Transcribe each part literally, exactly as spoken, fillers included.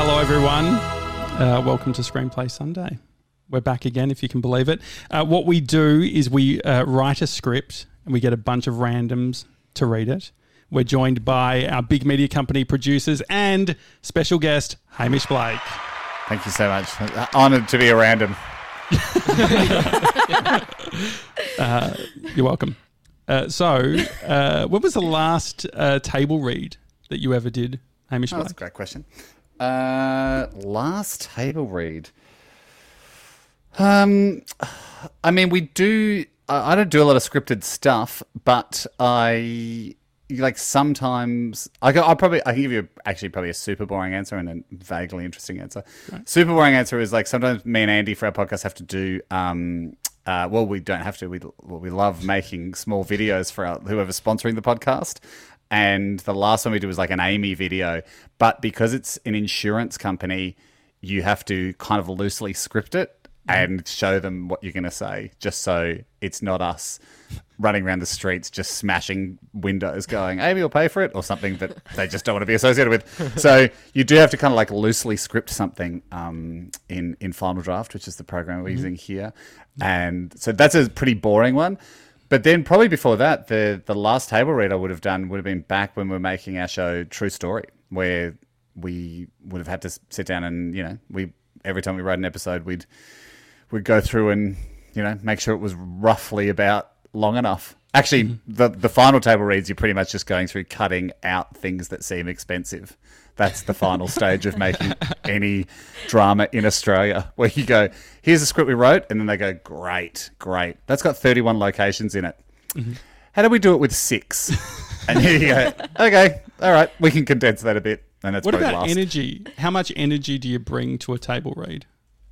Hello, everyone. Uh, welcome to Screenplay Sunday. We're back again, if you can believe it. Uh, what we do is we uh, write a script and we get a bunch of randoms to read it. We're joined by our big media company producers and special guest, Hamish Blake. Thank you so much. Honoured to be a random. uh, you're welcome. Uh, so, uh, when was the last uh, table read that you ever did, Hamish Oh, Blake? that's a great question. Uh, last table read. Um, I mean, we do. I I don't do a lot of scripted stuff, but I like sometimes. I go. I'll probably. I can give you actually probably a super boring answer and a vaguely interesting answer. Right. Super boring answer is like sometimes me and Andy for our podcast have to do. Um, uh, well, we don't have to. We well, we love making small videos for our, whoever's sponsoring the podcast. And the last one we did was like an Amy video. But because it's an insurance company, you have to kind of loosely script it and show them what you're going to say, just so it's not us running around the streets just smashing windows going, Amy will pay for it, or something that they just don't want to be associated with. So you do have to kind of like loosely script something um, in, in Final Draft, which is the program we're mm-hmm. using here. And so that's a pretty boring one. But then probably before that, the the last table read I would have done would have been back when we were making our show True Story, where we would have had to sit down and, you know, we every time we write an episode, we'd we'd go through and, you know, make sure it was roughly about long enough. Actually, mm-hmm. the the final table reads, you're pretty much just going through cutting out things that seem expensive. That's the final stage of making any drama in Australia, where you go, here's a script we wrote, and then they go, great, great. That's got thirty-one locations in it. Mm-hmm. How do we do it with six? And here you go, okay, all right, we can condense that a bit. And that's what about last. energy? How much energy do you bring to a table read?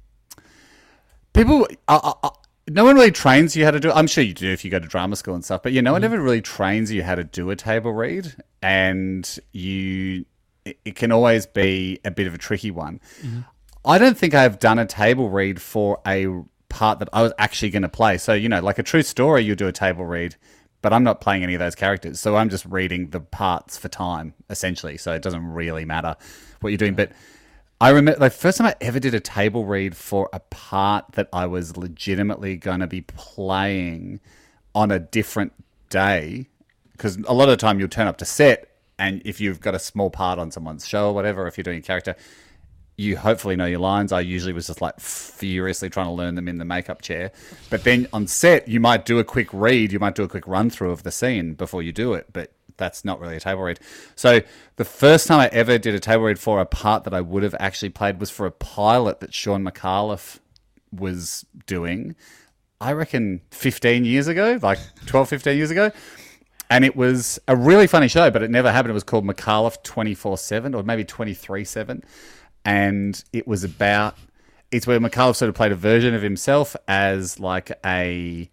People, uh, uh, no one really trains you how to do it. I'm sure you do if you go to drama school and stuff, but yeah, no one mm-hmm. ever really trains you how to do a table read, and you... it can always be a bit of a tricky one. Mm-hmm. I don't think I've done a table read for a part that I was actually going to play. So, you know, like a True Story, you do a table read, but I'm not playing any of those characters. So I'm just reading the parts for time, essentially. So it doesn't really matter what you're doing. But I remember the first time I ever did a table read for a part that I was legitimately going to be playing on a different day, because a lot of the time you'll turn up to set, and if you've got a small part on someone's show or whatever, if you're doing a character, you hopefully know your lines. I usually was just like furiously trying to learn them in the makeup chair. But then on set, you might do a quick read, you might do a quick run through of the scene before you do it, but that's not really a table read. So the first time I ever did a table read for a part that I would have actually played was for a pilot that Sean McAuliffe was doing, I reckon fifteen years ago, like twelve, fifteen years ago. And it was a really funny show, but it never happened. It was called McAuliffe twenty-four seven, or maybe twenty-three seven. And it was about, it's where McAuliffe sort of played a version of himself as like a,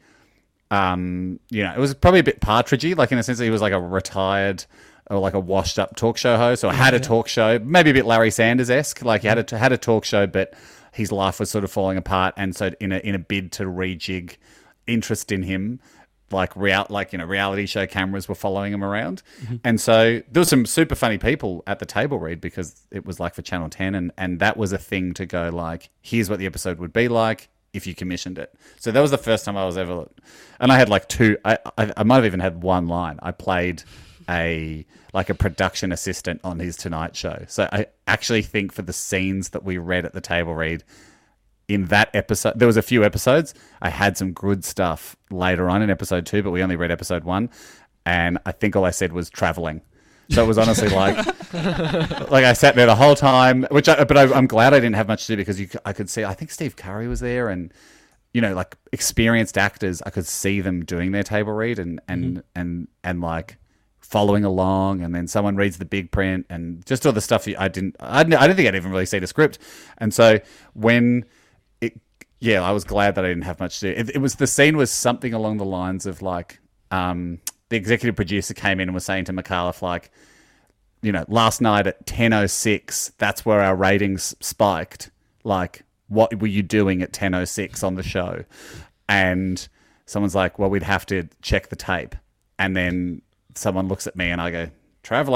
um, you know, it was probably a bit partridgey, like in a sense that he was like a retired or like a washed up talk show host, or had a talk show, maybe a bit Larry Sanders-esque. Like he had a, had a talk show, but his life was sort of falling apart. And so in a, in a bid to rejig interest in him, like real, like you know, reality show cameras were following him around, mm-hmm. and so there were some super funny people at the table read because it was like for Channel ten, and and that was a thing to go like, here's what the episode would be like if you commissioned it. So that was the first time I was ever, and I had like two, I I, I might have even had one line. I played a like a production assistant on his Tonight Show. So I actually think for the scenes that we read at the table read, in that episode, there was a few episodes. I had some good stuff later on in episode two, but we only read episode one, and I think all I said was traveling. So it was honestly like, like I sat there the whole time. Which, I, but I, I'm glad I didn't have much to do because you, I could see. I think Steve Curry was there, and you know, like experienced actors, I could see them doing their table read and and mm-hmm. and and like following along, and then someone reads the big print and just all the stuff I didn't. I didn't, I didn't think I'd even really see the script, and so when. Yeah, I was glad that I didn't have much to do. It, it was the scene was something along the lines of like um, the executive producer came in and was saying to McAuliffe like, you know, last night at ten oh six, that's where our ratings spiked. Like, what were you doing at ten oh six on the show? And someone's like, well, we'd have to check the tape. And then someone looks at me and I go, traveling.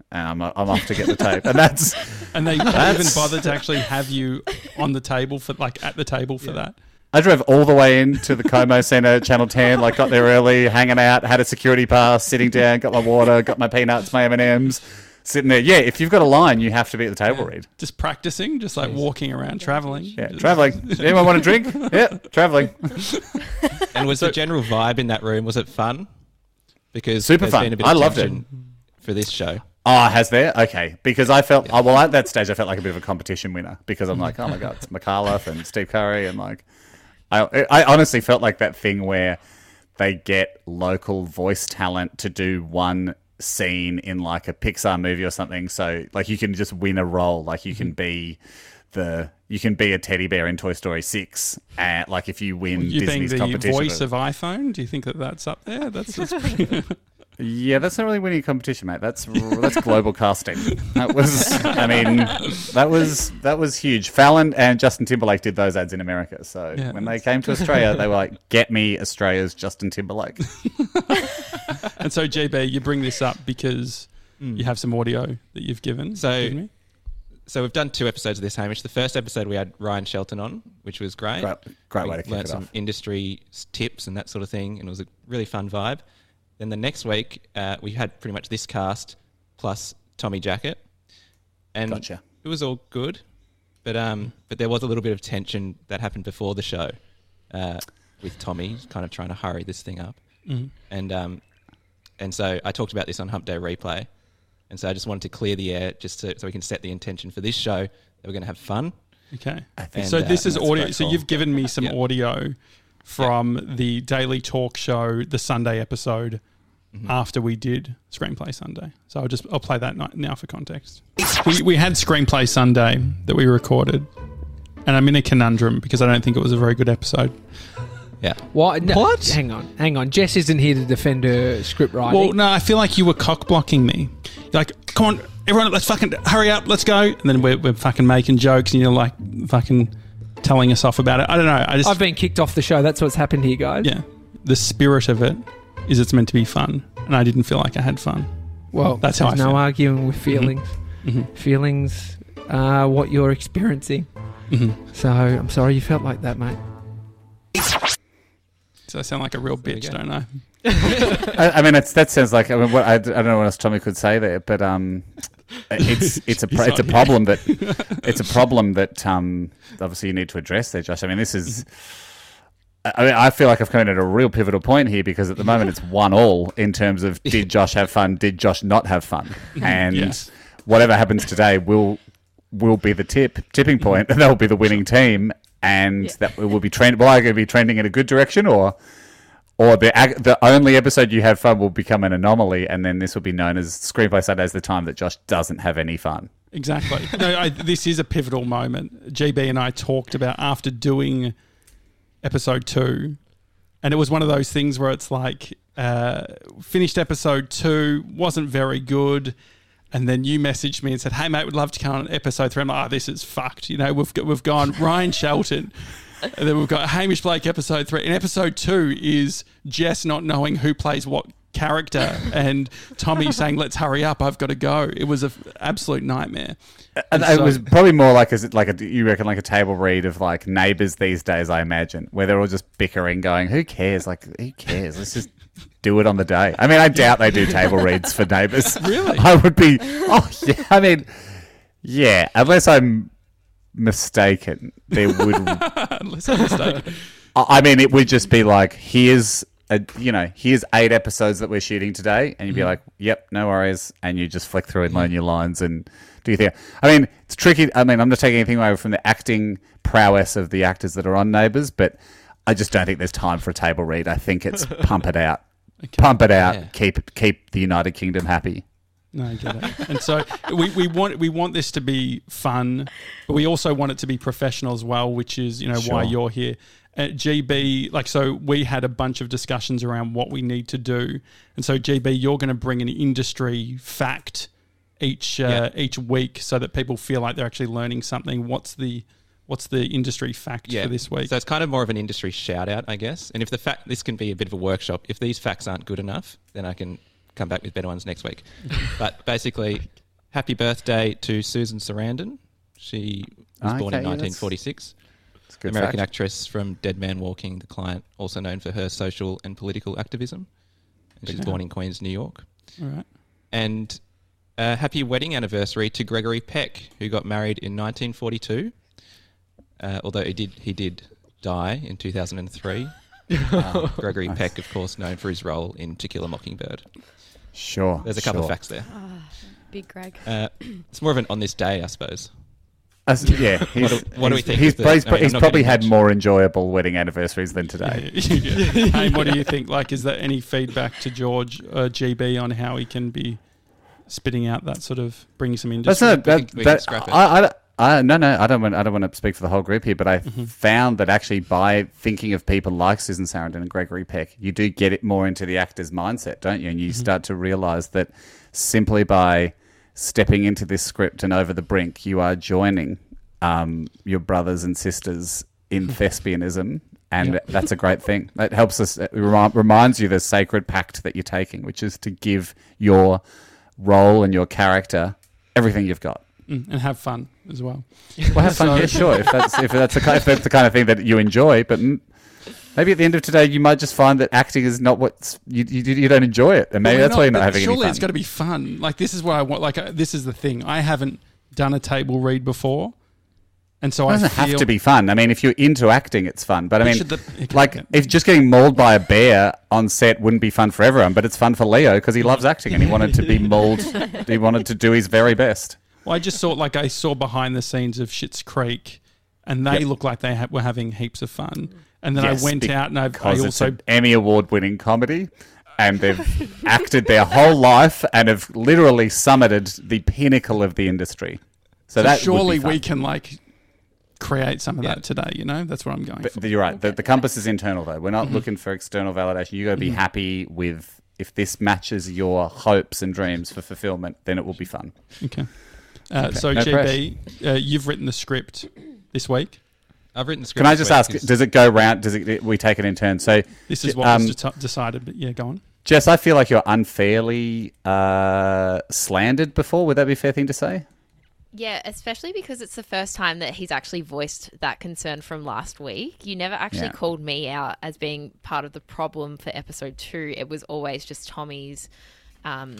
and I'm, I'm off to get the tape. And that's and they can't even bother to actually have you on the table for like at the table for yeah. that. I drove all the way into the Como Centre, Channel ten, like got there early, hanging out, had a security pass, sitting down, got my water, got my peanuts, my M and M's, sitting there. Yeah, if you've got a line, you have to be at the table yeah. read. Just practicing, just like walking around, travelling. Yeah, travelling. Anyone want a drink? Yeah, travelling. And was so, the general vibe in that room, was it fun? Because super fun. Been a bit I of loved it. For this show. Oh, has there? Okay. Because I felt, yeah. oh, well, at that stage, I felt like a bit of a competition winner because I'm like, oh my God, it's McAuliffe and Steve Curry and like, I, I honestly felt like that thing where they get local voice talent to do one scene in like a Pixar movie or something. So like you can just win a role. Like you can be the you can be a teddy bear in Toy Story six. And like if you win you Disney's think the competition, voice of iPhone? Do you think that that's up there? That's, that's pretty. Yeah, that's not really winning a competition, mate. That's that's global casting. That was, I mean, that was that was huge. Fallon and Justin Timberlake did those ads in America. So yeah, when they came to Australia, they were like, "Get me Australia's Justin Timberlake." And so, G B, you bring this up because mm. you have some audio that you've given. So, given me. so we've done two episodes of this, Hamish. The first episode we had Ryan Shelton on, which was great. Great, great we way to kick learned it some off. Industry tips and that sort of thing, and it was a really fun vibe. Then the next week, uh, we had pretty much this cast plus Tommy Jackett. And gotcha. It was all good, but um, but there was a little bit of tension that happened before the show uh, with Tommy kind of trying to hurry this thing up. Mm-hmm. And um, and so I talked about this on Hump Day Replay. And so I just wanted to clear the air just to, so we can set the intention for this show that we're going to have fun. Okay. And, so this uh, is audio. So cool. you've given me some yeah. audio from yeah. the Daily Talk Show, the Sunday episode mm-hmm. after we did Screenplay Sunday. So I'll just I'll play that now for context. We we had Screenplay Sunday that we recorded, and I'm in a conundrum because I don't think it was a very good episode. Yeah. What? No, what? Hang on, hang on. Jess isn't here to defend her script writing. Well, no, I feel like you were cock blocking me. You're like, come on, everyone, let's fucking hurry up, let's go. And then we're, we're fucking making jokes, and you're like fucking telling us off about it. I don't know. I just I've been kicked off the show. That's what's happened here, guys. Yeah. The spirit of it is it's meant to be fun, and I didn't feel like I had fun. Well, that's how I there's no feel. arguing with feelings. Mm-hmm. Mm-hmm. Feelings are what you're experiencing. Mm-hmm. So I'm sorry you felt like that, mate. So I sound like a real bitch, don't I? I, I mean, it's, that sounds like I mean, what, I, I don't know what else Tommy could say there, but um, it's it's a pro- it's a problem that it's a problem that um, obviously you need to address there, Josh. I mean, this is. I mean, I feel like I've come in at a real pivotal point here because at the moment it's one all in terms of did Josh have fun, did Josh not have fun, and yes. whatever happens today will will be the tip tipping point, and that will be the winning team. And yeah. that will be trend. Well, are going to be trending in a good direction, or, or the the only episode you have fun will become an anomaly, and then this will be known as Screenplay Sunday as the time that Josh doesn't have any fun. Exactly. No, I, this is a pivotal moment. G B and I talked about after doing episode two, and it was one of those things where it's like uh, finished episode two, wasn't very good. And then you messaged me and said, "Hey mate, we'd love to come on episode three." I'm like, "Oh, this is fucked." You know, we've got, we've gone Ryan Shelton, and then we've got Hamish Blake episode three, and episode two is Jess not knowing who plays what character, and Tommy saying, "Let's hurry up, I've got to go." It was an absolute nightmare. And so, it was probably more like a, like a you reckon like a table read of like Neighbours these days, I imagine, where they're all just bickering, going, "Who cares? Like, who cares? Let's just." Do it on the day. I mean, I doubt they do table reads for Neighbours. Really? I would be. Oh, yeah. I mean, yeah. Unless I'm mistaken, there would. Unless I'm mistaken. I mean, it would just be like, here's a, you know, here's eight episodes that we're shooting today, and you'd be mm-hmm. like, "Yep, no worries," and you just flick through and learn your lines and do your thing. I mean, it's tricky. I mean, I'm not taking anything away from the acting prowess of the actors that are on Neighbours, but I just don't think there's time for a table read. I think it's pump it out. Okay. Pump it out. Yeah. Keep keep the United Kingdom happy. No, I get it. And so we, we want we want this to be fun, but we also want it to be professional as well, which is you know sure. why you're here. At G B, like so, we had a bunch of discussions around what we need to do, and so G B, you're going to bring an industry fact each uh, yeah. each week, so that people feel like they're actually learning something. What's the What's the industry fact yeah. for this week? So it's kind of more of an industry shout out, I guess. And if the fact, this can be a bit of a workshop. If these facts aren't good enough, then I can come back with better ones next week. But basically, happy birthday to Susan Sarandon. She was Okay, born in yeah, nineteen forty-six. It's a good American fact. actress from Dead Man Walking, The Client, also known for her social and political activism. And she's Yeah. born in Queens, New York. All right. And a happy wedding anniversary to Gregory Peck, who got married in nineteen forty-two. Uh, although he did he did die in two thousand three. um, Gregory Peck, of course, known for his role in To Kill a Mockingbird. Sure. There's a couple sure. of facts there. Big Greg. Uh, it's more of an on this day, I suppose. As, yeah, he's, What do- what do we he's- think He's, of the- he's, I mean, he's I'm not probably getting had much. more enjoyable wedding anniversaries than today. Yeah. Hey, what do you think? Like, is there any feedback to George uh, G B on how he can be spitting out that sort of bring some That's industry? not We that. can- we can that scrap it. I, I, I, no, no, I don't want. I don't want to speak for the whole group here, but I Mm-hmm. found that actually by thinking of people like Susan Sarandon and Gregory Peck, you do get it more into the actor's mindset, don't you? And you Mm-hmm. start to realise that simply by stepping into this script and over the brink, you are joining um, your brothers and sisters in thespianism. And Yep. that's a great thing. That helps us, it remi- reminds you the sacred pact that you're taking, which is to give your role and your character everything you've got. Mm, and have fun as well. Well, have fun, yeah, sure. If that's if that's the kind, if that's the kind of thing that you enjoy, but mm, maybe at the end of today, you might just find that acting is not what you you, you don't enjoy it, and maybe Well, that's why you're not but having any surely fun. it's got to be fun. Like, this is what I want. Like, uh, this is the thing. I haven't done a table read before, and so It I doesn't feel have to be fun. I mean, if you're into acting, it's fun. But I But mean, should the- okay, like, okay. if just getting mauled by a bear on set wouldn't be fun for everyone, but it's fun for Leo because he loves acting and he wanted to be mauled. He wanted to do his very best. Well, I just saw like I saw behind the scenes of Schitt's Creek, and they Yep. looked like they ha- were having heaps of fun. And then Yes, I went out and I, I because it's also an Emmy award-winning comedy, and they've acted their whole life and have literally summited the pinnacle of the industry. So, so that surely would be fun. we can like create some of Yeah. that today. You know, that's what I'm going But for. you're right. The, the compass is internal, though. We're not Mm-hmm. looking for external validation. You got to be happy with if this matches your hopes and dreams for fulfillment, then it will be fun. Okay. Uh, Okay, So no G B, uh, you've written the script this week. I've written the script. Can I this just week ask? 'cause- Does it go round? Does it? We take it in turn. So, This is J- what um, was de- decided. But yeah, go on. Jess, I feel like you're unfairly uh, slandered before. Would that be a fair thing to say? Yeah, especially because it's the first time that he's actually voiced that concern from last week. You never actually Yeah. called me out as being part of the problem for episode two. It was always just Tommy's um,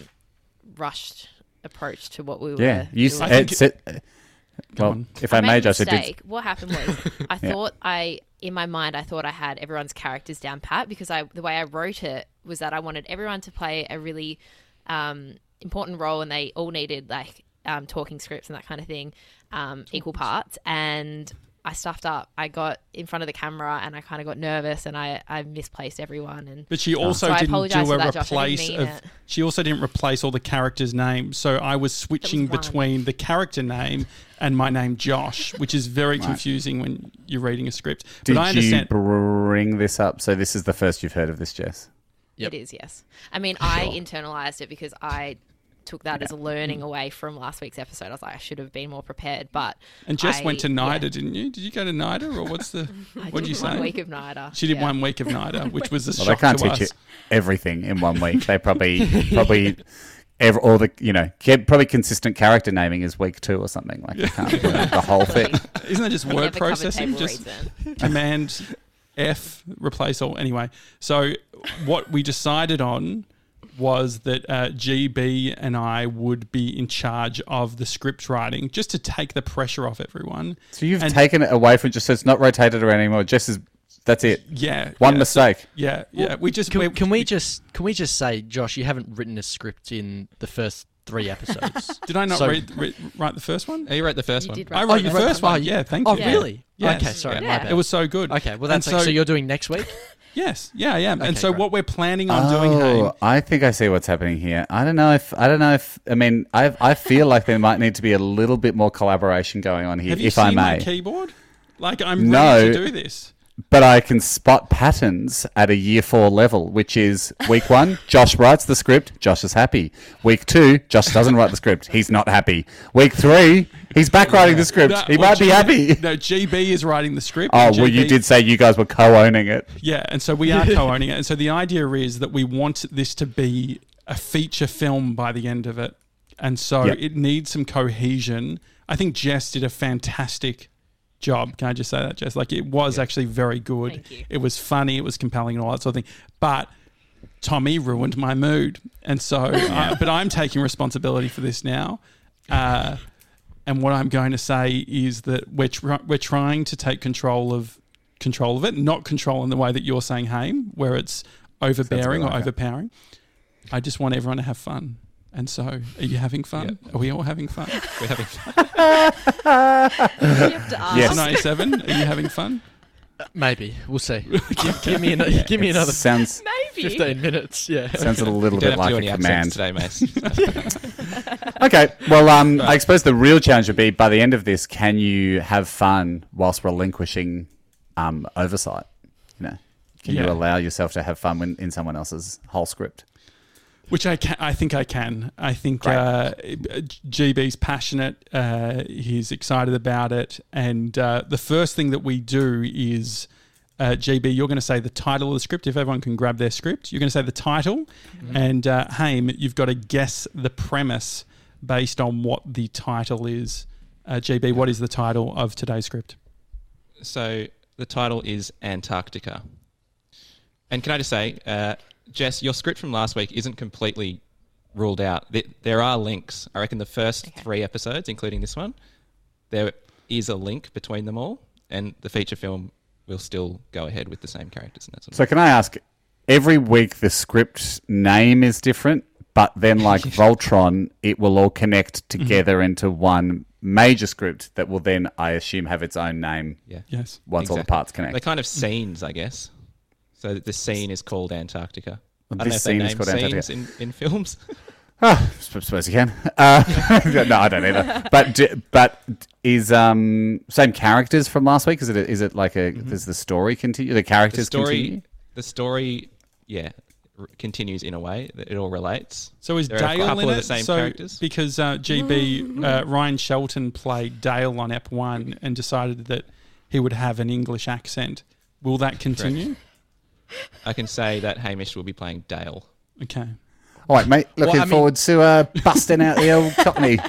rushed approach to what we were Yeah. You. doing. s- I think it's it, Go well, on. if I, made may, a Josh, I did. mistake. What happened was I Yeah. thought I, in my mind, I thought I had everyone's characters down pat because I, the way I wrote it was that I wanted everyone to play a really um, important role, and they all needed like um, talking scripts and that kind of thing, um, equal parts. And I stuffed up. I got in front of the camera and I kind of got nervous, and I, I misplaced everyone. And But she also So I didn't apologise do for a that, Josh. I didn't replace mean of. it. She also didn't replace all the characters' names. So I was switching one. between the character name and my name, Josh, which is very confusing when you're reading a script. Did but I understand. you bring this up? So this is the first you've heard of this, Jess. Yep. It is, yes. I mean, I Sure. internalized it because I took that as a learning away from last week's episode. I was like, I should have been more prepared, but and Jess I- went to yeah. NIDA, didn't you? Did you go to NIDA, or what's the? I What did you did one say? week of NIDA. She did Yeah. one week of NIDA, which was a Well, they shock can't to teach us. you everything in one week. They probably probably ever all the you know ke- probably consistent character naming is week two or something. Like you can't do the whole thing. Isn't that just I word never covered processing? table Just reads then. Command F, replace all. Anyway, so what we decided on was that uh, G B and I would be in charge of the script writing, just to take the pressure off everyone. So you've And- taken it away from just so it's not rotated around anymore. Jess is that's it. Yeah, One yeah, mistake. Yeah, yeah. We just Can, we, can we just can we just say, Josh, you haven't written a script in the first three episodes. did I not So- read, read, write the first one? Oh, you wrote the first You one. did I right. wrote you the wrote first that- oh, one. you- Yeah, thank oh, you. really? Yes. Okay, sorry, Yeah. my bad. It was so good. Okay, well, And that's so, so you're doing next week. Yes, yeah, yeah. and Okay, so great. what we're planning on doing, hey, Oh, I think I see what's happening here. I don't know if I don't know if I mean I I feel like there might need to be a little bit more collaboration going on here, have you if seen I my may. keyboard? Like I'm No. ready to do this. But I can spot patterns at a year four level, which is week one, Josh writes the script, Josh is happy. Week two, Josh doesn't write the script, he's not happy. Week three, he's back writing the script, No, he well, might be G B happy. No, G B is writing the script. Oh, and well, you G B did say you guys were co-owning it. Yeah, and so we are co-owning it. And so the idea is that we want this to be a feature film by the end of it. and so Yep. it needs some cohesion. I think Jess did a fantastic job. Can I just say that, Jess? Like, it was actually very good. Thank you. It was funny. It was compelling and all that sort of thing. But Tommy ruined my mood. And so, uh, but I'm taking responsibility for this now. Uh, and what I'm going to say is that we're, tr- we're trying to take control of control of it, not control in the way that you're saying, Haim, where it's overbearing like or it. overpowering. I just want everyone to have fun. And so, are you having fun? Are we all having fun? We're having fun. You have to ask. Yes. ninety-seven, are you having fun? Maybe we'll see. give, give me another. give me another Sounds Maybe. fifteen minutes. Yeah. sounds a little You bit don't have to like do a any command. accents today, Mace. Okay, well, um, I suppose the real challenge would be by the end of this, can you have fun whilst relinquishing um, oversight? You know, can Yeah. you allow yourself to have fun when, in someone else's whole script? Which I can, I think I can. I think Great. uh, G B's passionate. Uh, he's excited about it. And uh, the first thing that we do is, uh, G B, you're going to say the title of the script. If everyone can grab their script, you're going to say the title. And uh, Haim, you've got to guess the premise based on what the title is. Uh, G B, what is the title of today's script? So the title is Antarctica. And can I just say, uh, Jess, your script from last week isn't completely ruled out. Th- There are links. I reckon the first Okay. three episodes, including this one, there is a link between them all, and the feature film will still go ahead with the same characters and that sort of So can I ask, every week the script name is different, but then like Voltron, it will all connect together into one major script that will then, I assume, have its own name Yeah. Yes. once all the Exactly. parts connect. They're kind of scenes, I guess. So the scene is called Antarctica. I don't This know if they scene is name called Antarctica. scenes in, in films. Ah, I suppose you can. Uh, no, I don't either. But do, but is um same characters from last week? Is it a, is it like a does the story continue? The The characters story, continue? the story, yeah, r- continues in a way that it all relates. So is There are a Dale couple in of it? the same so, characters. Because uh, G B, uh, Ryan Shelton played Dale on Ep one and decided that he would have an English accent. Will that continue? I can say that Hamish will be playing Dale. Okay. All right, mate. Looking Well, I mean- forward to uh, busting out the old Cockney.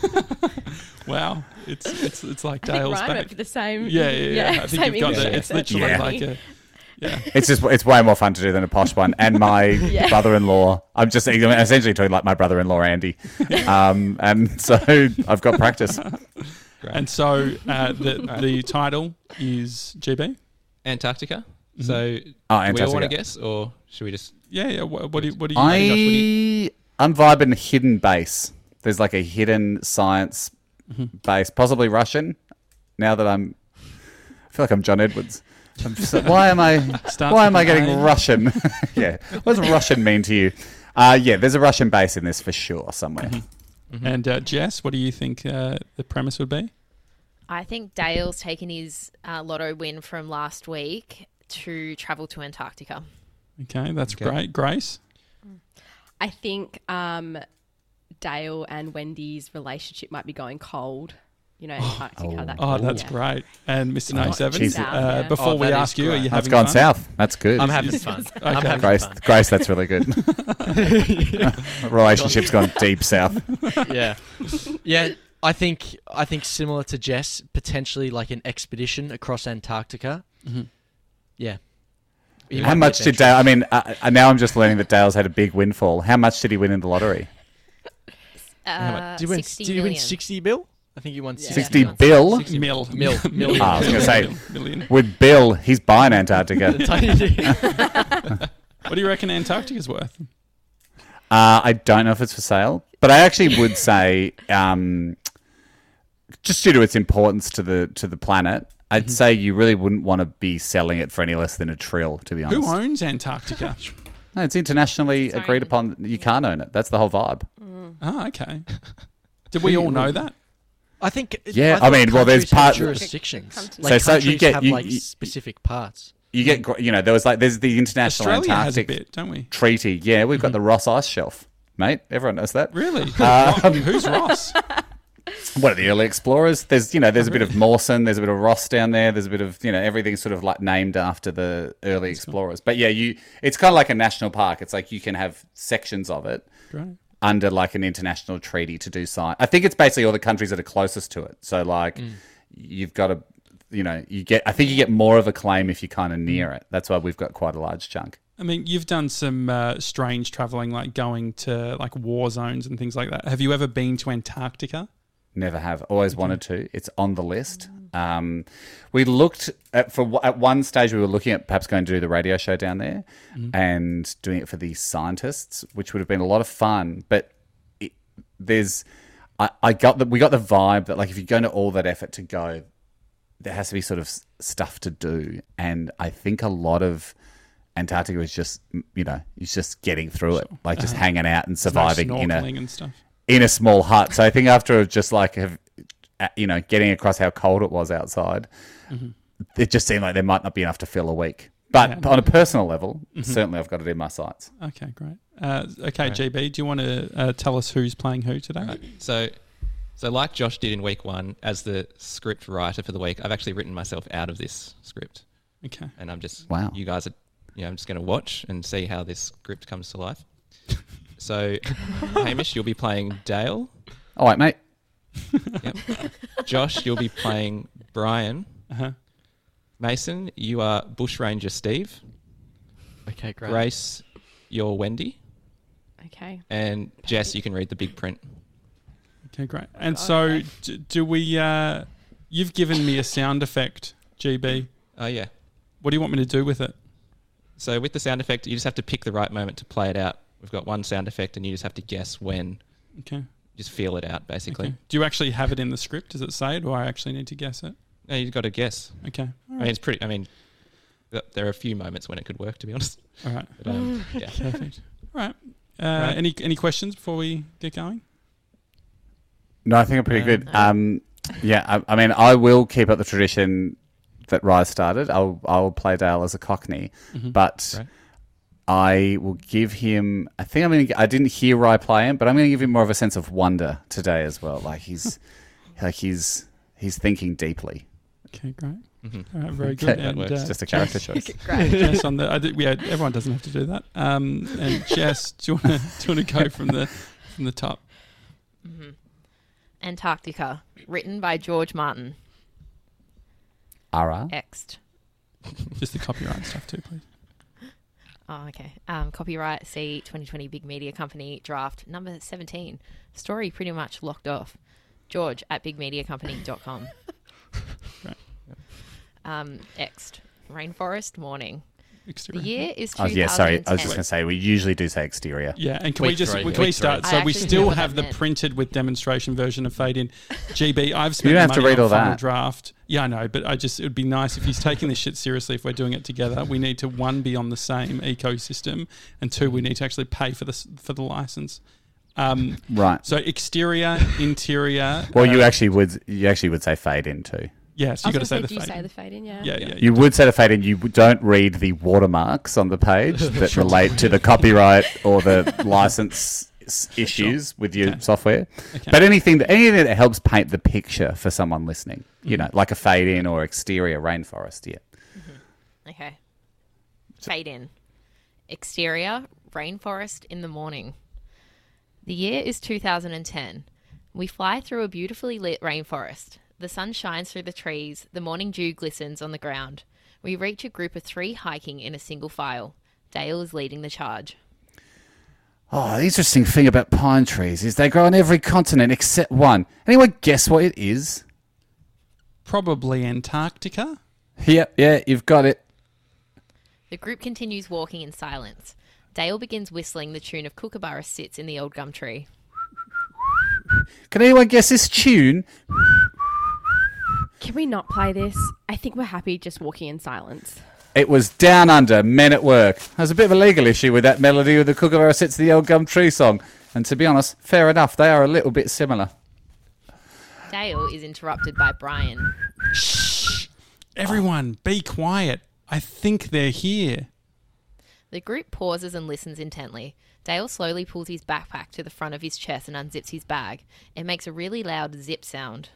Wow. It's it's it's like I think Dale's Ryan back. went for the same. Yeah, yeah, yeah. I think same you've got English that. It's accent. literally Yeah. like a yeah. It's just it's way more fun to do than a posh one. And my Yeah. brother-in-law, I'm just I'm essentially talking like my brother-in-law Andy, um, and so I've got practice. And so uh, the the title is G B. Antarctica. So Oh, do we all want Antarctica. to guess, or should we just? Yeah, yeah. What, what do you, what do you? Josh, what do you- I I'm vibing hidden base. There's like a hidden science base, possibly Russian. Now that I'm, I feel like I'm John Edwards. I'm just like, why am I? Starts Why am with I an getting A. Russian? Yeah, what does Russian mean to you? Uh, yeah, there's a Russian base in this for sure somewhere. And uh, Jess, what do you think uh, the premise would be? I think Dale's taken his uh, lotto win from last week to travel to Antarctica. Okay, that's Okay. great. Grace. I think um, Dale and Wendy's relationship might be going cold. You know, Antarctica. Oh. that Oh, kind of- that's yeah. great. And Mister Oh, ninety-seven, Jesus. uh, Yeah. before Oh, we that is ask you, are great. you That's having gone fun? south. That's good. I'm having fun. I'm Okay. having Grace, fun. Grace, that's really good. Relationship's gone deep south. Yeah, yeah. I think I think similar to Jess, potentially like an expedition across Antarctica. Mhm. Yeah. He How might be much did adventurous. Dale? I mean, uh, uh, now I'm just learning that Dale's had a big windfall. How much did he win in the lottery? Uh, Did you win? sixty Did you win million. sixty bill? I think you won Yeah. sixty. Sixty Yeah. bill. Mil. Mil. Million. Million. Ah, I was gonna say- Million. With Bill, he's buying Antarctica. What do you reckon Antarctica's worth? Uh, I don't know if it's for sale, but I actually would say, um, just due to its importance to the to the planet, I'd say you really wouldn't want to be selling it for any less than a trill. To be honest, Who owns Antarctica? no, it's internationally Sorry. agreed upon. You can't own it. That's the whole vibe. Oh, okay. Did we all know that? I think. Yeah, thought I mean, well, there's countries have part- jurisdictions. Countries. Like So- so you countries get- have you- like you- specific parts. You get, gr- you know, there was like there's the international Australia has a Antarctic bit, don't we? Treaty. Yeah, we've got the Ross Ice Shelf, mate. Everyone knows that. Really? Uh, Who's Ross? One of the early explorers. There's, you know, there's a bit of Mawson, there's a bit of Ross down there. There's a bit of, you know, everything's sort of like named after the early explorers. But yeah, you, it's kind of like a national park. It's like you can have sections of it. Great. under like an international treaty to do sign. I think it's basically all the countries that are closest to it. So like Mm. you've got to, you know, you get. I think you get more of a claim if you're kind of near it. That's why we've got quite a large chunk. I mean, you've done some uh, strange traveling, like going to like war zones and things like that. Have you ever been to Antarctica? Never have. Always wanted to. It's on the list. Um, we looked at for at one stage we were looking at perhaps going to do the radio show down there and doing it for the scientists, which would have been a lot of fun. But it, there's, I, I got the we got the vibe that like if you're going to all that effort to go, there has to be sort of s- stuff to do, and I think a lot of Antarctica is just you know it's just getting through it, like just hanging out and There's no surviving in a snorkeling and stuff. in a small hut. So I think after just like have, uh, you know, getting across how cold it was outside, Mm-hmm. it just seemed like there might not be enough to fill a week. But Yeah, on a personal level, Mm-hmm. certainly I've got it in my sights. Okay, great. Uh, okay, Right. G B, do you want to uh, tell us who's playing who today? Right. So, so like Josh did in week one, as the script writer for the week, I've actually written myself out of this script, Okay. and I'm just Wow. You guys are, you know, I'm just going to watch and see how this script comes to life. So, Hamish, you'll be playing Dale. All right, mate. Yep. Josh, you'll be playing Brian. Uh-huh. Mason, you are Bushranger Steve. Okay, great. Grace, you're Wendy. Okay. And Jess, you can read the big print. Okay, great. And so, d- do we? Uh, you've given me a sound effect, G B. Oh, yeah. What do you want me to do with it? So with the sound effect, you just have to pick the right moment to play it out. We've got one sound effect, and you just have to guess when. Okay. Just feel it out, basically. Okay. Do you actually have it in the script? Does it say it, or I actually need to guess it? No, you've got to guess. Okay. All I mean, right. it's pretty. I mean, th- there are a few moments when it could work, to be honest. All right. But, um, yeah. Perfect. All right. Uh, Right. Any any questions before we get going? No, I think I'm pretty Um, good. Um, yeah, I, I mean, I will keep up the tradition that Rise started. I'll I'll play Dale as a Cockney, Mm-hmm. but Right. I will give him. I think I'm going to. I didn't hear Rye play him, but I'm going to give him more of a sense of wonder today as well. Like he's, like he's he's thinking deeply. Okay, great. Mhm. All right, very Okay, good. that And, works. uh, It's just a character choice. Great. Jess on the. I did, yeah, everyone doesn't have to do that. Um, and Jess, do you want to do you want to go from the from the top? Mm-hmm. Antarctica, written by George Martin. Ara. Ext. Just the copyright stuff too, please. Oh, okay. Um, copyright C twenty twenty Big Media Company draft number seventeen. Story pretty much locked off. George at big media company dot com. Great. Um, Ext. Rainforest Morning. The Exterior. year is Oh, two thousand ten. yeah, sorry. I was just going to say we usually do say exterior. Yeah, and can we Week just three. we, can we Week start? three. So I we actually still knew what have that the meant. printed with demonstration version of Fade In. G B, I've spent You don't have to money read on all final that. draft. Yeah, I know, but I just it would be nice if he's taking this shit seriously. If we're doing it together, we need to one be on the same ecosystem, and two we need to actually pay for this for the license. Um, Right. so exterior, interior. Well, you uh, actually would. You actually would say fade in too. yes, I you got was to say gonna the do you fade. say in. the fade in? Yeah. Yeah, yeah. You would say the fade in. You don't read the watermarks on the page that relate to the copyright or the license s- issues with your Okay. software. Okay. But anything that anything that helps paint the picture for someone listening, you know, like a fade in or exterior rainforest. Yeah. Okay. Fade in. Exterior, rainforest in the morning. The year is two thousand ten. We fly through a beautifully lit rainforest. The sun shines through the trees. The morning dew glistens on the ground. We reach a group of three hiking in a single file. Dale is leading the charge. Oh, the interesting thing about pine trees is they grow on every continent except one. Anyone guess what it is? Probably Antarctica. Yep, yeah, you've got it. The group continues walking in silence. Dale begins whistling the tune of Kookaburra Sits in the Old Gum Tree. Can anyone guess this tune? Can we not play this? I think we're happy just walking in silence. It was Down Under, Men at Work. There's a bit of a legal issue with that melody with the Kookaburra Sits the Old Gum Tree song. And to be honest, fair enough, they are a little bit similar. Dale is interrupted by Brian. Everyone, be quiet. I think they're here. The group pauses and listens intently. Dale slowly pulls his backpack to the front of his chest and unzips his bag. It makes a really loud zip sound.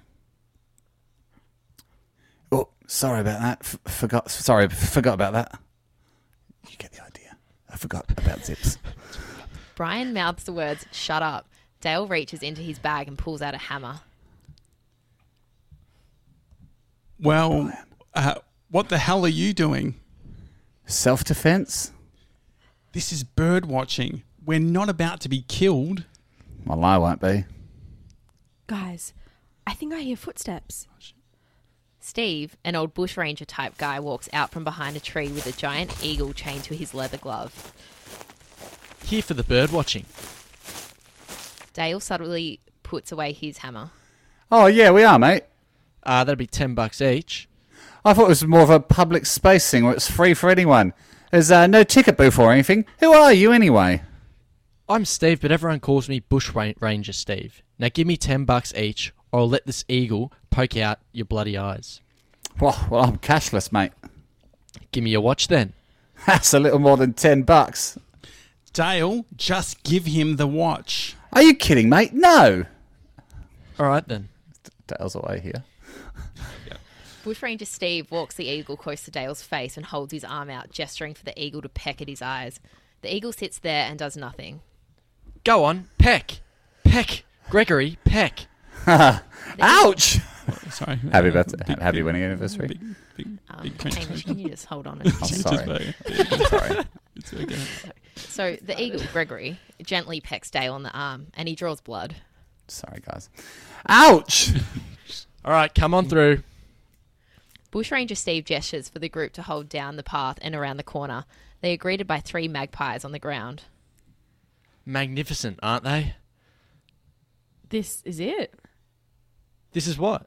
Oh, sorry about that. F- forgot. Sorry, forgot about that. You get the idea. I forgot about zips. Brian mouths the words, "Shut up." Dale reaches into his bag and pulls out a hammer. Well, uh, what the hell are you doing? Self-defense? This is bird watching. We're not about to be killed. Well, I won't be. Guys, I think I hear footsteps. Steve, an old bushranger type guy, walks out from behind a tree with a giant eagle chained to his leather glove. Here for the bird watching. Dale subtly puts away his hammer. Oh, yeah, we are, mate. Uh, that'd be ten bucks each. I thought it was more of a public space thing where it's free for anyone. There's uh, no ticket booth or anything. Who are you, anyway? I'm Steve, but everyone calls me Bush Ra- Ranger Steve. Now give me ten bucks each, or I'll let this eagle poke out your bloody eyes. Well, well, I'm cashless, mate. Give me your watch then. That's a little more than ten bucks. Dale, just give him the watch. Are you kidding, mate? No. All right then. Dale's away here. Bushranger Steve walks the eagle close to Dale's face and holds his arm out, gesturing for the eagle to peck at his eyes. The eagle sits there and does nothing. Go on, peck, peck, Gregory, peck. Ouch! Sorry. Happy uh, birthday. big- Happy big- wedding anniversary. Big, big, Um, big French Hamish, toast. can you just hold on? A I'm Just sorry. very- I'm sorry. It's okay. So the eagle, Gregory, gently pecks Dale on the arm, and he draws blood. Sorry, guys. Ouch! All right, come on through. Bushranger Steve gestures for the group to hold down the path and around the corner. They are greeted by three magpies on the ground. Magnificent, aren't they? This is it. This is what?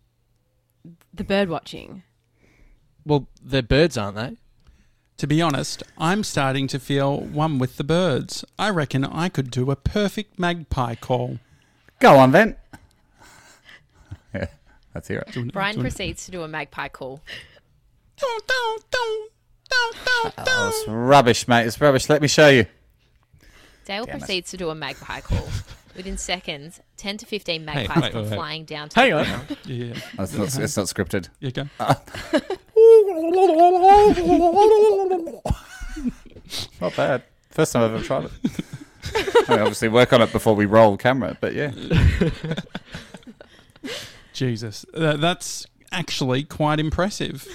The bird watching. Well, they're birds, aren't they? To be honest, I'm starting to feel one with the birds. I reckon I could do a perfect magpie call. Go on, then. Yeah, let's hear it. Do you want- Brian do you want- proceeds to do a magpie call. Don't, don't, don't, don't, don't, Oh, don't. it's rubbish, mate. It's rubbish. Let me show you. Dale Damn it. proceeds to do a magpie call. Within seconds, ten to fifteen Hey, magpies wait, come wait, wait. flying down to Hang the on. ground. Yeah, yeah, It's not, it's not scripted. yeah, go. Not bad. First time I've ever tried it. I mean, obviously, work on it before we roll camera, but yeah. Jesus, uh, that's actually quite impressive.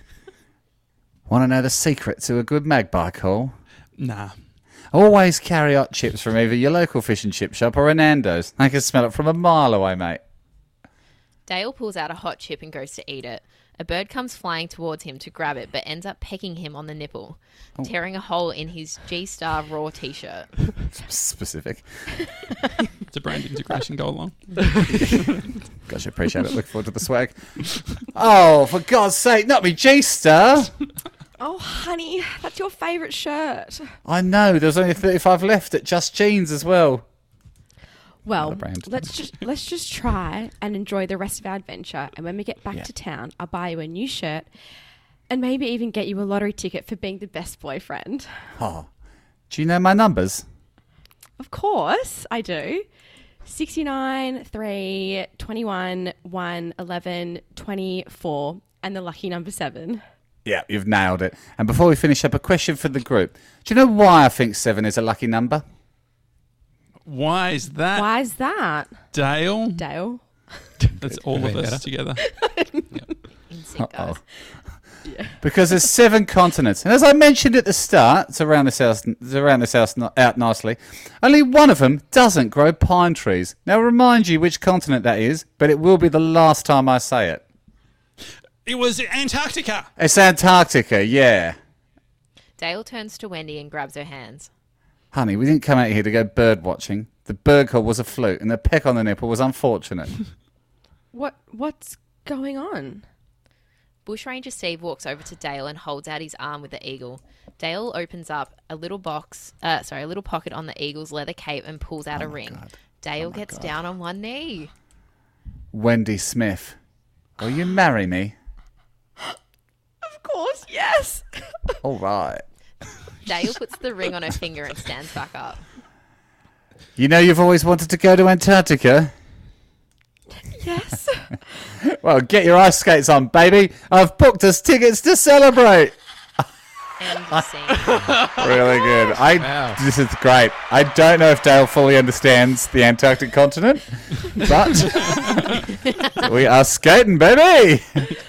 Want to know the secret to a good magpie call? Nah. Always carry hot chips from either your local fish and chip shop or a Nando's. I can smell it from a mile away, mate. Dale pulls out a hot chip and goes to eat it. A bird comes flying towards him to grab it, but ends up pecking him on the nipple, tearing a hole in his G-Star Raw t-shirt. Specific. It's a brand integration go along. Gosh, I appreciate it. Look forward to the swag. Oh, for God's sake, not me G-Star. Oh, honey, that's your favourite shirt. I know, there's only thirty-five left at Just Jeans as well. Well, Another brand. let's just let's just try and enjoy the rest of our adventure. And when we get back Yeah. to town, I'll buy you a new shirt, and maybe even get you a lottery ticket for being the best boyfriend. Oh, do you know my numbers? Of course, I do. sixty-nine, three, twenty-one, one, eleven, twenty-four, and the lucky number seven. Yeah, you've nailed it. And before we finish up, a question for the group. Do you know why I think seven is a lucky number? Why is that, Why is that, Dale? Dale? That's all of Way us better. together. In sync, guys. Because there's seven continents, and as I mentioned at the start, to round this house, to round this house no- out nicely, only one of them doesn't grow pine trees. Now, remind you which continent that is, but it will be the last time I say it. It was Antarctica. It's Antarctica, yeah. Dale turns to Wendy and grabs her hands. Honey, we didn't come out here to go bird watching. The bird call was a fluke, and the peck on the nipple was unfortunate. What what's going on? Bushranger Steve walks over to Dale and holds out his arm with the eagle. Dale opens up a little box, uh, sorry, a little pocket on the eagle's leather cape and pulls out a ring. God. Dale Oh my gets God. down on one knee. Wendy Smith, will you marry me? Of course, yes. All right. Dale puts the ring on her finger and stands back up. You know you've always wanted to go to Antarctica? Yes. Well, get your ice skates on, baby. I've booked us tickets to celebrate. End the scene. Really good. I Wow. This is great. I don't know if Dale fully understands the Antarctic continent, but we are skating, baby.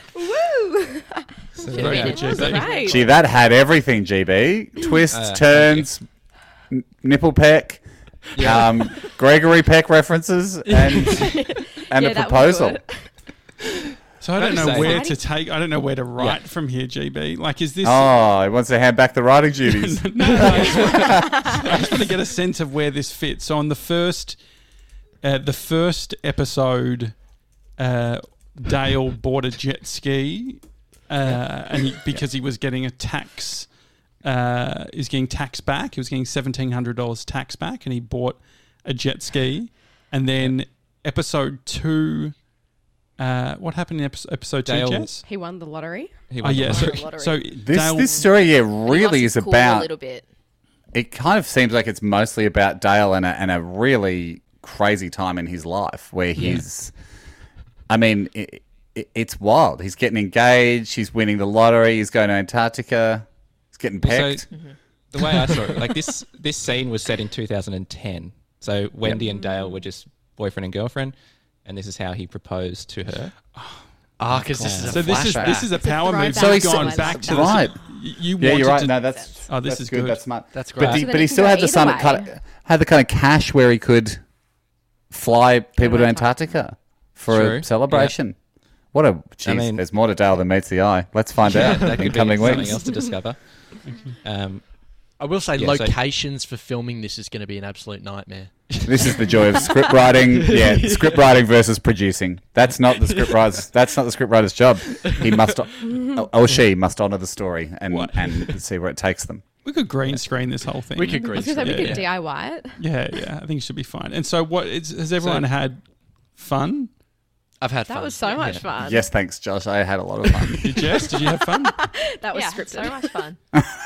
Woo! So, Very yeah. good, G B. Right. Gee, that had everything, G B. Twists, Uh, turns, n- nipple peck, Yeah. um, Gregory Peck references, and and Yeah, a that was proposal. good. So I don't Can I know just where say- to take. I don't know where to write from here, G B. Like, is this? Oh, he wants to hand back the writing duties. No, I just, want, I just want to get a sense of where this fits. So on the first, uh, the first episode, uh, Dale bought a jet ski, uh, and he, because he was getting a tax, uh, he was getting tax back. He was getting seventeen hundred dollars tax back, and he bought a jet ski. And then episode two, uh, what happened in episode, episode two, Dale- Jess? He won the lottery. He Oh won the yeah, so, lottery. lottery. so This Dale, this story, yeah, He really wants is to cool about. a little bit. It kind of seems like it's mostly about Dale and a, and a really crazy time in his life where he's. I mean, it, it, it's wild. He's getting engaged. He's winning the lottery. He's going to Antarctica. He's getting pecked. So, the way I saw it, like this, this scene was set in two thousand ten. So Wendy and Dale were just boyfriend and girlfriend, and this is how he proposed to her. Ah, because this is a so this is flashback. this is a power throwback move. So So he's he's gone so- back to Right. the, you Yeah, wanted you're right. to- No, that's Oh, this that's is good. good. That's smart. That's But, great. he, So but then he it can still go had the either son way. kind of, had the kind of cash where he could fly people to Antarctica for True. a celebration. What a geez, mean- there's more to Dale than meets the eye. Let's find out That in could be coming something weeks. else to discover. Um, I will say, Yeah, so- locations for filming this is going to be an absolute nightmare. This is the joy of script writing. Yeah, script writing versus producing. That's not the script writer's. That's not the script writer's job. He must, or she must honor the story and What? and see where it takes them. We could green screen this whole thing. We could I green was gonna say, screen we Yeah, could yeah. D I Y it. Yeah, yeah. I think it should be fine. And so, what is, has everyone had fun? I've had That fun. was so much Yeah. fun. Yes, thanks, Josh. I had a lot of fun. Did Jess? Did you have fun? That was Yeah, scripted. so much fun.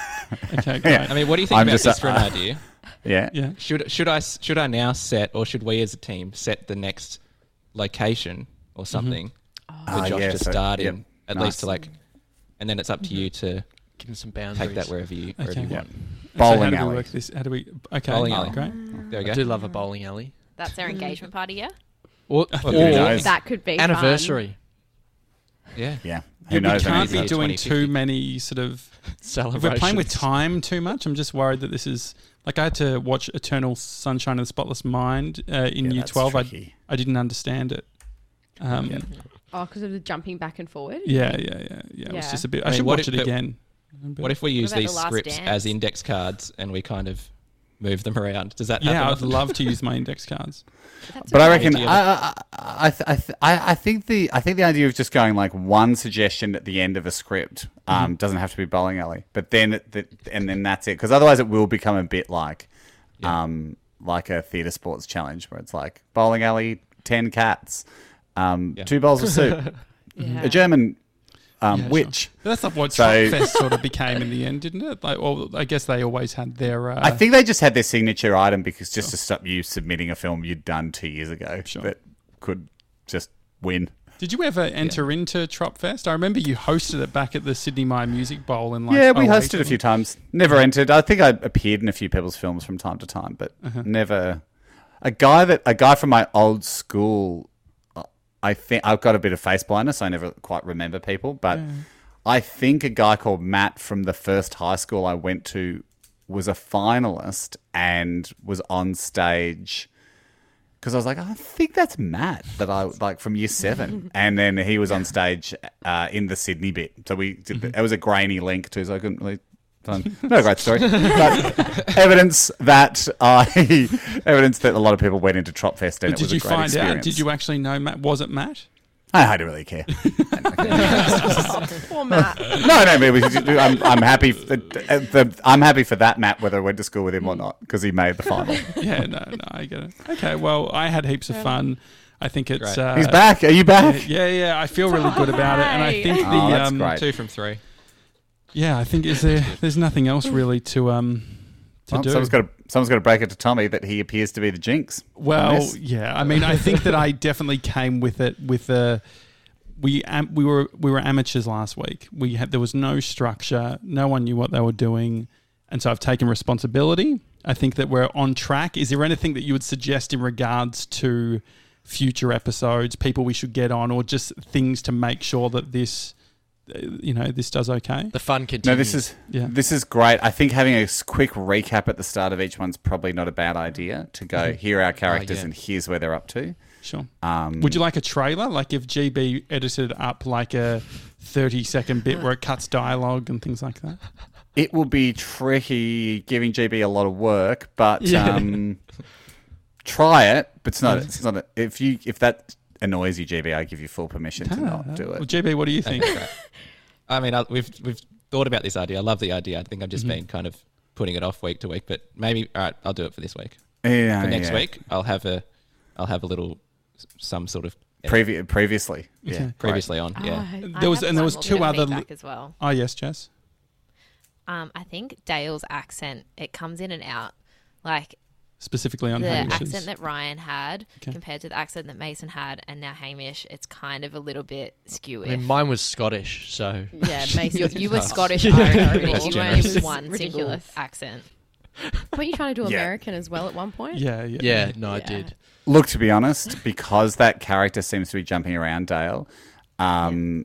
Okay, great. Yeah. I mean, what do you think I'm about just, this for an uh, idea? Yeah. Yeah. Should should I should I now set, or should we as a team set the next location or something for Ah, Josh yeah, to so- start yep, in, at nice. least to like, and then it's up to you to Give them some boundaries. take that wherever you wherever Okay. you Yeah. want. So how Bowling do we alley. work this? How do we? Okay, Bowling oh, alley. great. There we I go. do love a bowling alley. That's their engagement party, yeah? Or, Well, who or knows? That could be anniversary Yeah. Yeah. Yeah, Who knows? we can't be anymore? doing twenty too fifty. many sort of. If celebration. we're playing with time too much, I'm just worried that this is like I had to watch Eternal Sunshine of the Spotless Mind uh, in Yeah, Year that's twelve. I, tricky. I didn't understand it. Um, Yeah. yeah. Oh, because of the jumping back and forward. Yeah, yeah, yeah, yeah. It was Yeah. just a bit. I, I mean, should what watch if- it but again. What if we use about these The Last scripts Dance? as index cards and we kind of move them around? Does that Yeah, happen? I'd often? love to use my index cards. That's But I okay. reckon Do you I, have I, I, th- I, th- I I think the I think the idea of just going like one suggestion at the end of a script um, doesn't have to be bowling alley, but then it- the, and then that's it, because otherwise it will become a bit like Yeah. um, like a theatre sports challenge where it's like bowling alley, ten cats, um, Yeah. two bowls of soup, Yeah. a German um, Yeah, sure. witch. But that's not what So- Fest sort of became in the end, didn't it? Like, well, I guess they always had their. Uh, I think they just had their signature item because just to stop you submitting a film you'd done two years ago Sure. that could just win. Did you ever enter into Trop Fest? I remember you hosted it back at the Sydney Mire Music Bowl in like. Yeah, we oh eight, hosted a wasn't few it? times. Never entered. I think I appeared in a few people's films from time to time, but Uh-huh. never. A guy that a guy from my old school. uh, I think I've got a bit of face blindness. So I never quite remember people, but I think a guy called Matt from the first high school I went to was a finalist and was on stage. Because I was like, I think that's Matt that I like from year seven, and then he was on stage uh, in the Sydney bit. So we did. It was a grainy link too, so I couldn't really. Um, not a great story, but evidence that I evidence that a lot of people went into Trop Fest and But it was did you a great find experience. out? Did you actually know Matt? Was it Matt? I, I don't really care. Poor Matt. no, no, but we- I'm, I'm happy. For, uh, the, I'm happy for that Matt, whether I went to school with him or not, because he made the final. Yeah, no, no, I get it. Okay, well, I had heaps of fun. I think it's. Great. Uh, He's back. Are you back? Yeah, yeah, I feel really good about it, and I Hey. think the Oh, that's um, great. Two from three. yeah, I think is there. There's nothing else really to um to Well, do. someone's got to someone's got to break it to Tommy that he appears to be the jinx. on Well, this. yeah. I mean, I think that I definitely came with it with a we am, we were we were amateurs last week. We had there was no structure. No one knew what they were doing, and so I've taken responsibility. I think that we're on track. Is there anything that you would suggest in regards to future episodes, people we should get on, or just things to make sure that this, you know, this does okay? The fun continues. No, this is Yeah. this is great. I think having a s- quick recap at the start of each one's probably not a bad idea. To go, here are our characters, yeah. and here's where they're up to. Sure. Um, Would you like a trailer? Like if G B edited up like a thirty second bit where it cuts dialogue and things like that? It will be tricky, giving G B a lot of work, but Yeah. um, try it. But it's not. It's not. A, if you if that annoys you, G B, I give you full permission to not do Well, it. G B, what do you think? I mean, I, we've we've thought about this idea. I love the idea. I think I've just Mm-hmm. been kind of putting it off week to week. But maybe, all right, I'll do it for this week. Yeah, For next yeah. week, I'll have a, I'll have a little, some sort of Previ- previously, yeah, Okay. previously on. Oh, Yeah. I- There was I have and there one was more two bit of other. feedback as well. Oh yes, Jess. Um, I think Dale's accent, it comes in and out. Like Specifically on the Hamish's. accent that Ryan had Okay. compared to the accent that Mason had, and now Hamish, it's kind of a little bit skewish. I mean, mine was Scottish, so Yeah, Mason. you, you were Oh. Scottish, Yeah. Irish, British. That's You weren't generous. even one Ridiculous. single accent. Weren't you trying to do Yeah. American as well at one point? Yeah, yeah. yeah, no, I Yeah. did. Look, to be honest, because that character seems to be jumping around Dale, um,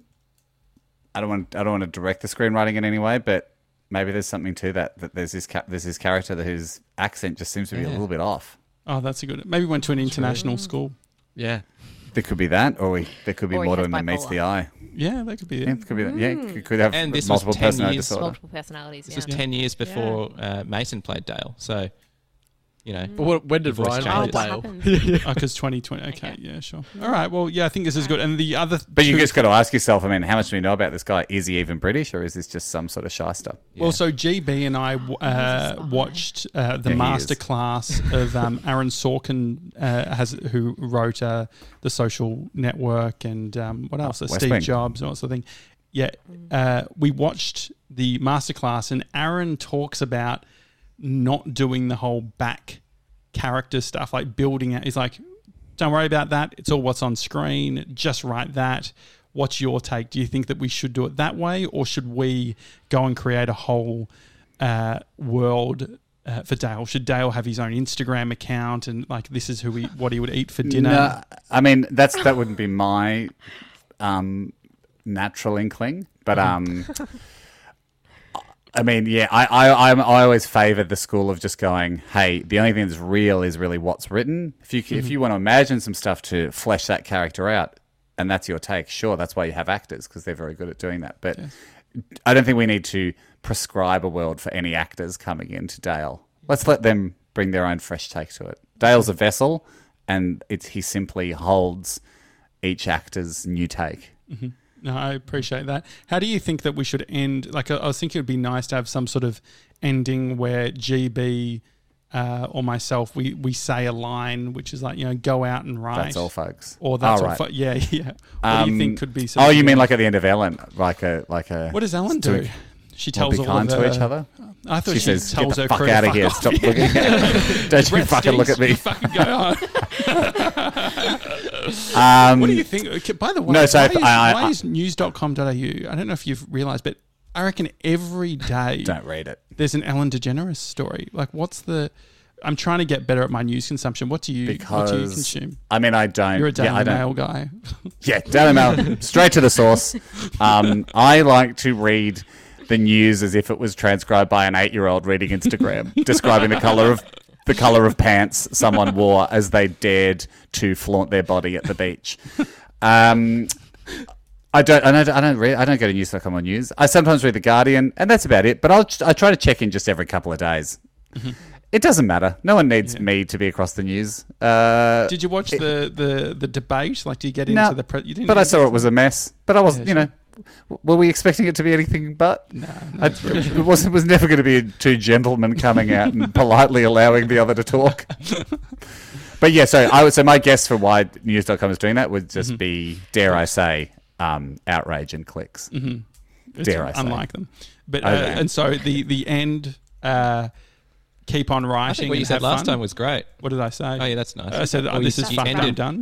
I don't want I don't want to direct the screenwriting in any way, but maybe there's something to that. That there's this ca- there's this character that whose accent just seems to be a Yeah. little bit off. Oh, that's a good. Maybe went to an international school. Yeah. There could be that, or we, there could be Or he more to has him than meets bipolar. the eye. Yeah, that could be Yeah, it. it could be that. Yeah, it could have And this was multiple ten personality years- disorder. Multiple personalities. This Yeah. was ten years before uh, Mason played Dale. So, you know, But what, when did Voice Ryan changes. play Oh, Dale? what happens? Oh, because twenty twenty. Okay, Okay. yeah, sure. All right. Well, yeah, I think this is good. And the other, But you two- just got to ask yourself, I mean, how much do we know about this guy? Is he even British, or is this just some sort of shyster? Well, so G B and I uh, watched uh, the Yeah, he masterclass of um, Aaron Sorkin, uh, has who wrote uh, The Social Network and um, what else? Uh, West Steve Wing. Jobs and all that sort of thing. Yeah, uh, we watched the masterclass, and Aaron talks about not doing the whole back character stuff, like building it. He's like, don't worry about that. It's all what's on screen. Just write that. What's your take? Do you think that we should do it that way, or should we go and create a whole uh, world uh, for Dale? Should Dale have his own Instagram account and like this is who he what he would eat for dinner? No, I mean, that's that wouldn't be my um, natural inkling, but um, I mean, yeah, I I I'm, I always favoured the school of just going, hey, the only thing that's real is really what's written. If you if you want to imagine some stuff to flesh that character out, and that's your take, sure, that's why you have actors because they're very good at doing that. But I don't think we need to prescribe a world for any actors coming into Dale. Let's let them bring their own fresh take to it. Dale's a vessel, and it's he simply holds each actor's new take. No, I appreciate that. How do you think that we should end? Like, I I was thinking it would be nice to have some sort of ending where G B uh, or myself, we, we say a line which is like, you know, go out and write. That's all, folks. Or that's Oh, all. right. Fo- yeah, yeah. What do you think could be? Sort Oh, of you the mean end? like at the end of Ellen, like a like a. What does Ellen to- do? She Well, tells be all kind of to her- each other. I thought She she, says, tells "Get the her fuck crew to out of fuck here! off." Stop looking at me! Don't you Brett fucking look at stinks. me!" You fucking go on. Um, What do you think? Okay, by the way, No, so why, if is, I- I- why is news dot com dot a u? I don't know if you've realised, but I reckon every day Don't read it there's an Ellen DeGeneres story. Like, what's the? I'm trying to get better at my news consumption. What do you? because what do you consume? I mean I don't. You're a Daily yeah, I don't, Mail guy. Yeah, Daily Mail, straight to the source. Um, I like to read the news as if it was transcribed by an eight-year-old reading Instagram, describing the color of the color of pants someone wore as they dared to flaunt their body at the beach. Um, I don't. I don't. I don't read. I don't go to news dot com on news. I sometimes read the Guardian, and that's about it. But I'll. I try to check in just every couple of days. It doesn't matter. No one needs Yeah. me to be across the news. Uh, Did you watch the, the, the debate? Like, do you get No, into the? Pre- you didn't but I get saw into it was a mess. But I wasn't. Yeah, you know, w- were we expecting it to be anything but? No, I, it was it was never going to be two gentlemen coming out and politely allowing the other to talk. But yeah, so I would say my guess for why news dot com is doing that would just be, dare I say, um, outrage and clicks. It's Dare I say. unlike them. But uh, Okay. and so the the end. Uh, keep on writing. I think what you and said have last fun. time was great. What did I say? Oh yeah, that's nice. I said, oh, Well, this you, is you fucked. I'm ended, done.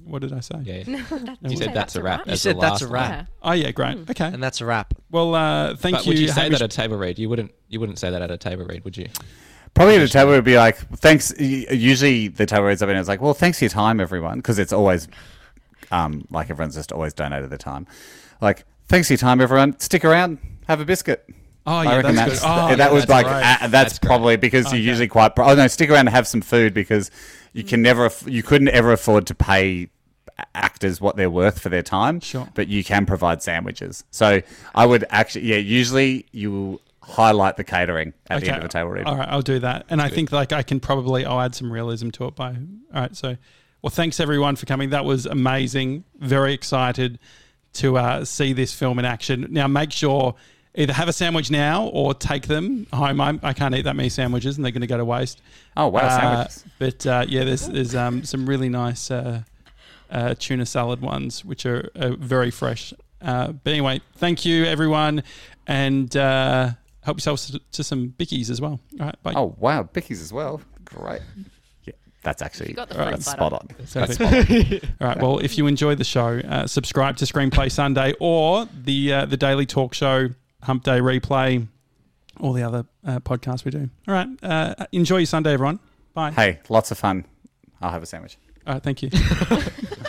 what did I say? Yeah. That's- You say said that's a wrap. You as said the that's a last wrap. Yeah. Oh yeah, great. Mm. Okay. And that's a wrap. Well, uh, thank But you. would you say Hamish. that at a table read? You wouldn't. You wouldn't say that at a table read, would you? Probably at a table would be like, thanks. y- Usually the table reads up and it's like, well, thanks for your time, everyone, because it's always um, like everyone's just always donated their time. Like, thanks for your time, everyone. Stick around, have a biscuit. Oh I yeah, reckon that's that's good. Oh, that yeah, was that's like great. uh, that's, That's great. probably because Okay. you're usually quite. Pro- oh no, stick around and have some food because you can never aff- you couldn't ever afford to pay actors what they're worth for their time. Sure. But you can provide sandwiches. So I would actually yeah. Usually you will highlight the catering at the end of the table read. All right, I'll do that. And I think like I can probably I'll add some realism to it by. All right, so well, thanks everyone for coming. That was amazing. Very excited to uh, see this film in action. Now make sure either have a sandwich now or take them home. I'm, I can't eat that many sandwiches, and they're going to go to waste. Oh wow, Uh, sandwiches. But uh, yeah, there's there's um, some really nice uh, uh, tuna salad ones, which are, are very fresh. Uh, but anyway, thank you everyone, and uh, help yourselves to, to some bickies as well. All right, bye. Oh wow, Bickies as well. Great. Yeah, that's actually You got the All right, fruit spot slider. on. Perfect. That's spot on. All right. Well, if you enjoyed the show, uh, subscribe to Screenplay Sunday or the uh, the daily talk show, Hump Day Replay, all the other uh, podcasts we do. All right. Uh, enjoy your Sunday, everyone. Bye. Hey, lots of fun. I'll have a sandwich. All right. Thank you.